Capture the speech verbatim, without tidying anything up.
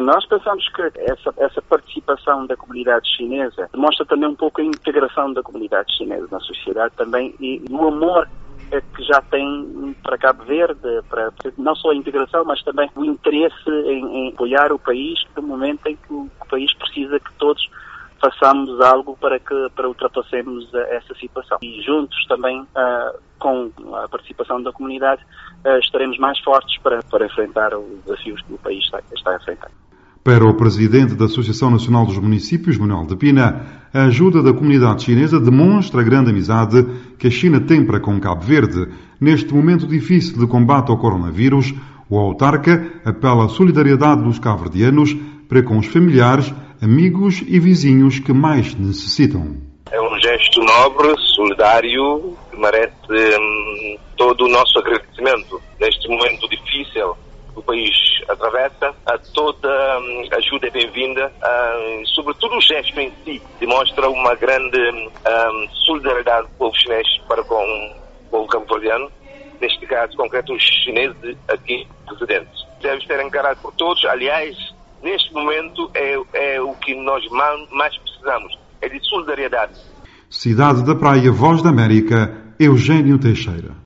nós pensamos que essa, essa participação da comunidade chinesa demonstra também um pouco a integração da comunidade chinesa na sociedade também e o amor que já tem para Cabo Verde, para não só a integração, mas também o interesse em, em apoiar o país no momento em que o, o país precisa que todos façamos algo para que para ultrapassemos essa situação. E juntos também, uh, com a participação da comunidade, uh, estaremos mais fortes para, para enfrentar os desafios que o país está, está a enfrentar. Para o presidente da Associação Nacional dos Municípios, Manuel de Pina, a ajuda da comunidade chinesa demonstra a grande amizade que a China tem para com Cabo Verde. Neste momento difícil de combate ao coronavírus, o autarca apela à solidariedade dos cabo-verdianos para com os familiares, amigos e vizinhos que mais necessitam. É um gesto nobre, solidário, que merece hum, todo o nosso agradecimento neste momento difícil que o país atravessa. A toda hum, ajuda é bem-vinda, hum, sobretudo o gesto em si demonstra uma grande hum, solidariedade do povo chinês para com o povo cabo-verdiano, neste caso concreto os chineses aqui residentes. Deve ser encarado por todos, aliás, neste momento é, é o que nós mais precisamos, é de solidariedade. Cidade da Praia, Voz da América, Eugênio Teixeira.